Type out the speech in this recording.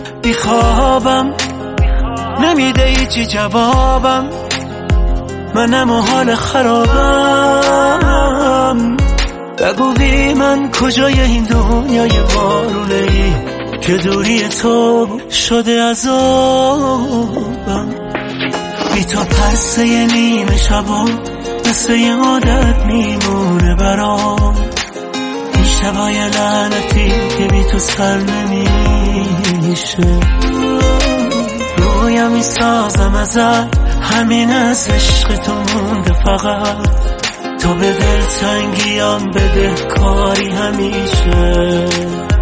بیخوابم، نمیده هیچی جوابم، منم و حال خرابم. بگو بی من کجای این دنیای وارونه ای که دوری تو شده عذابم. بی تو پسه نیمه شبا مثل یه عادت میمونه برام، این شبای لعنتی که بی تو سر نمیشه. رویم میسازم ازت، همین از عشق تو مونده فقط، تو به دلتنگیم بده کاری همیشه.